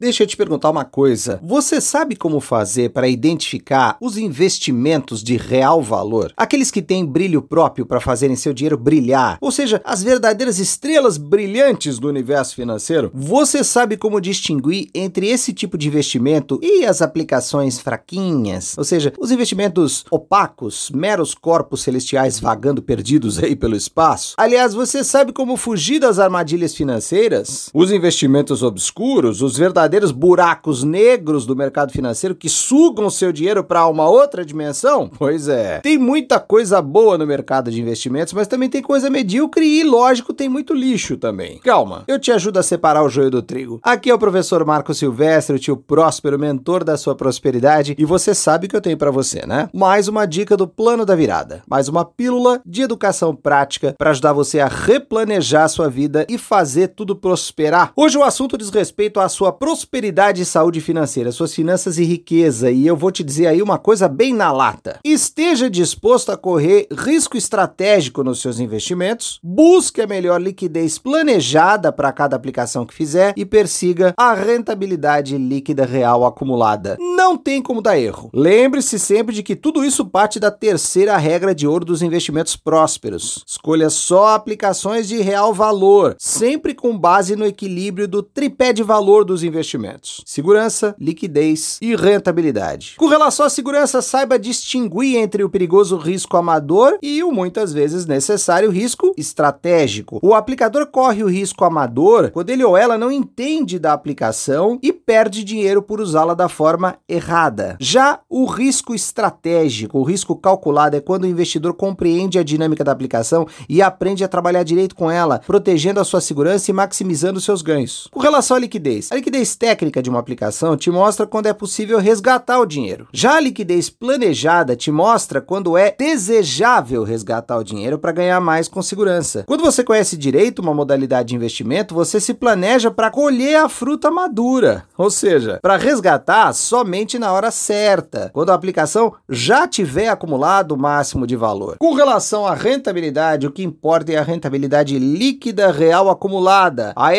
Deixa eu te perguntar uma coisa. Você sabe como fazer para identificar os investimentos de real valor? Aqueles que têm brilho próprio para fazerem seu dinheiro brilhar, ou seja, as verdadeiras estrelas brilhantes do universo financeiro? Você sabe como distinguir entre esse tipo de investimento e as aplicações fraquinhas? Ou seja, os investimentos opacos, meros corpos celestiais vagando perdidos aí pelo espaço? Aliás, você sabe como fugir das armadilhas financeiras? Os investimentos obscuros, os verdadeiros buracos negros do mercado financeiro que sugam seu dinheiro para uma outra dimensão? Pois é. Tem muita coisa boa no mercado de investimentos, mas também tem coisa medíocre e, lógico, tem muito lixo também. Calma, eu te ajudo a separar o joio do trigo. Aqui é o professor Marco Silvestre, o tio próspero, mentor da sua prosperidade, e você sabe o que eu tenho para você, né? Mais uma dica do plano da virada. Mais uma pílula de educação prática para ajudar você a replanejar a sua vida e fazer tudo prosperar. Hoje o assunto diz respeito à sua prosperidade e saúde financeira, suas finanças e riqueza, e eu vou te dizer aí uma coisa bem na lata. Esteja disposto a correr risco estratégico nos seus investimentos, busque a melhor liquidez planejada para cada aplicação que fizer e persiga a rentabilidade líquida real acumulada. Não tem como dar erro. Lembre-se sempre de que tudo isso parte da terceira regra de ouro dos investimentos prósperos. Escolha só aplicações de real valor, sempre com base no equilíbrio do tripé de valor dos investimentos: segurança, liquidez e rentabilidade. Com relação à segurança, saiba distinguir entre o perigoso risco amador e o muitas vezes necessário risco estratégico. O aplicador corre o risco amador quando ele ou ela não entende da aplicação e perde dinheiro por usá-la da forma errada. Já o risco estratégico, o risco calculado, é quando o investidor compreende a dinâmica da aplicação e aprende a trabalhar direito com ela, protegendo a sua segurança e maximizando seus ganhos. Com relação à liquidez, a liquidez técnica de uma aplicação te mostra quando é possível resgatar o dinheiro. Já a liquidez planejada te mostra quando é desejável resgatar o dinheiro para ganhar mais com segurança. Quando você conhece direito uma modalidade de investimento, você se planeja para colher a fruta madura, ou seja, para resgatar somente na hora certa, quando a aplicação já tiver acumulado o máximo de valor. Com relação à rentabilidade, o que importa é a rentabilidade líquida real acumulada, a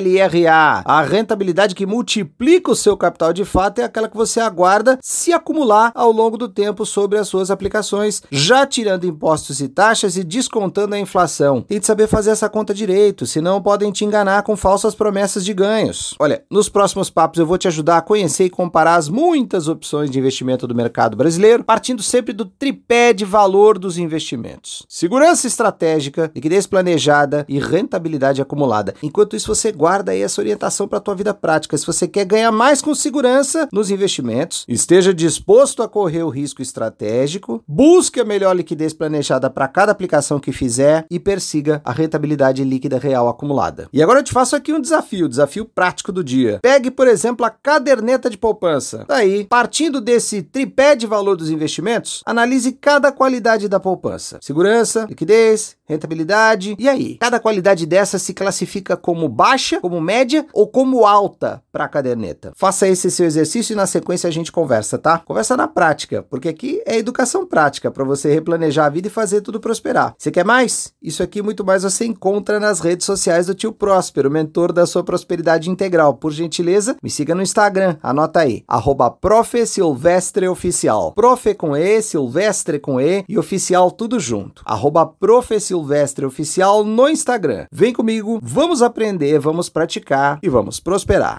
RLRA. A rentabilidade que multiplica o seu capital de fato é aquela que você aguarda se acumular ao longo do tempo sobre as suas aplicações, já tirando impostos e taxas e descontando a inflação. Tem de saber fazer essa conta direito, senão podem te enganar com falsas promessas de ganhos. Olha, nos próximos papos eu vou te ajudar a conhecer e comparar as muitas opções de investimento do mercado brasileiro, partindo sempre do tripé de valor dos investimentos: segurança estratégica, liquidez planejada e rentabilidade acumulada. Enquanto isso, você guarda aí essa orientação para a tua vida prática. Se você quer ganhar mais com segurança nos investimentos, esteja disposto a correr o risco estratégico, busque a melhor liquidez planejada para cada aplicação que fizer e persiga a rentabilidade líquida real acumulada. E agora eu te faço aqui um desafio prático do dia. Pegue, por exemplo, a caderneta de poupança. Daí, partindo desse tripé de valor dos investimentos, analise cada qualidade da poupança: segurança, liquidez, rentabilidade. E aí, cada qualidade dessa se classifica como baixa, como média ou como alta para a caderneta. Faça esse seu exercício e na sequência a gente conversa, tá? Conversa na prática, porque aqui é educação prática para você replanejar a vida e fazer tudo prosperar. Você quer mais? Isso aqui e muito mais você encontra nas redes sociais do tio Próspero, mentor da sua prosperidade integral. Por gentileza, me siga no Instagram, anota aí, @ProfSilvestreOficial. Prof com E, Silvestre com E e oficial tudo junto. @ProfSilvestreOficial no Instagram. Vem comigo, vamos aprender, vamos praticar e vamos prosperar.